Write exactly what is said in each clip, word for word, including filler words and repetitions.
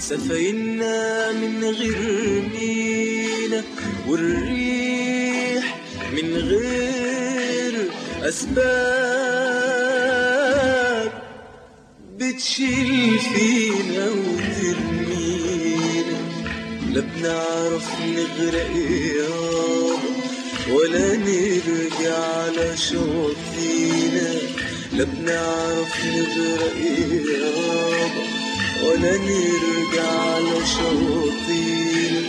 سفينا من غير مينا، والريح من غير أسباب بتشيل فينا وترمينا. لا بنعرف نغرق يابا ولا نرجع على شواطينا. لا بنعرف نغرق يابا ولا نرجع على شواطينا.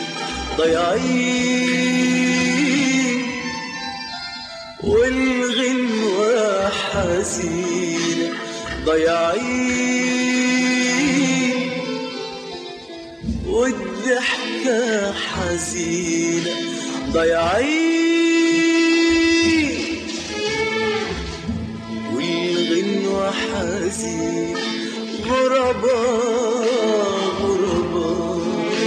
ضايعين والغنوة حزينة، ضايعين والضحكة حزينة، ضايعين والغنوة حزينة. غرباء غرباء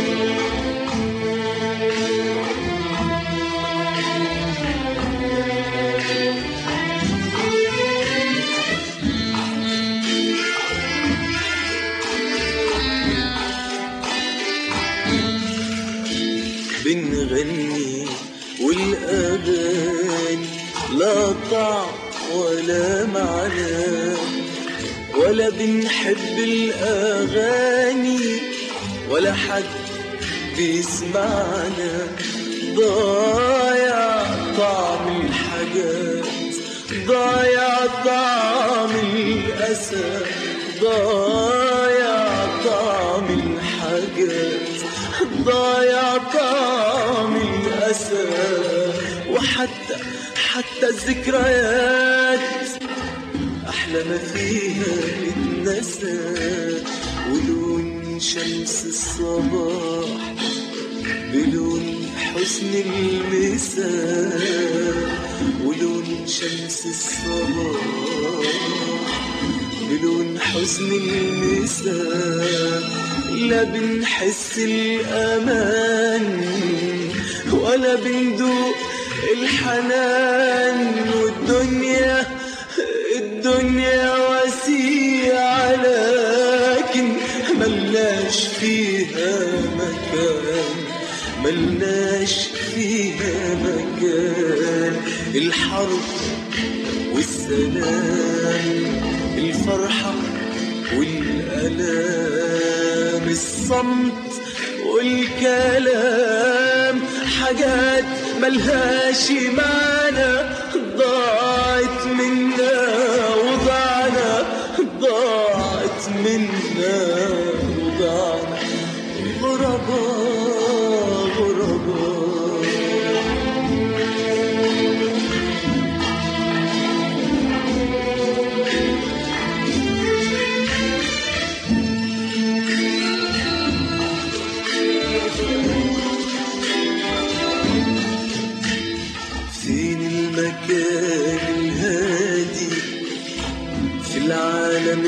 بنغني والأغاني لا طعم ولا معنى، ولا بنحب الأغاني ولا حد بيسمعنا. ضايع طعم الحاجات، ضايع طعم الأسى، ضايع طعم الحاجات، ضايع طعم الأسى. وحتى حتى الذكريات أحلى ما فيها اتنسى. ولون شمس الصباح بلون حسن المساء، ولون شمس الصباح بلون حزن المساء. لا بنحس الأمان ولا بندوق الحنان. والدنيا الدنيا وسيعة لكن ملناش فيها مكان، ملناش فيها مكان. الحرب والسلام، الفرحة والألام، الصمت والكلام، حاجات ملهاش معنى. ضاعت منا وضعنا، ضاعت منا وضعنا. غرباء غرباء فين المكان الهادي في العالم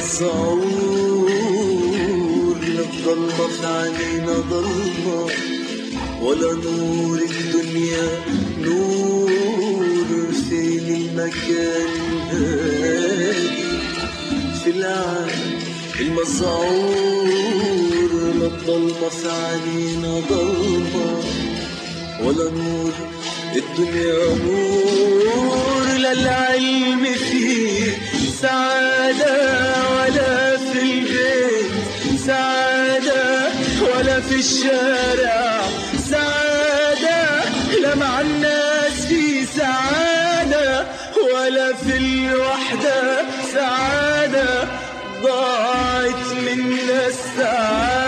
المسعور؟ لا الضلمة في عينينا ضلمة ولا نور الدنيا نور. فين المكان الهادي في العالم المسعور؟ لا الضلمة في عينينا ضلمة ولا نور الدنيا نور. لا العلم فيه سعادة ولا في البيت سعادة ولا في الشارع سعادة. لا مع الناس في سعادة ولا في الوحدة سعادة. ضاعت منا السعادة.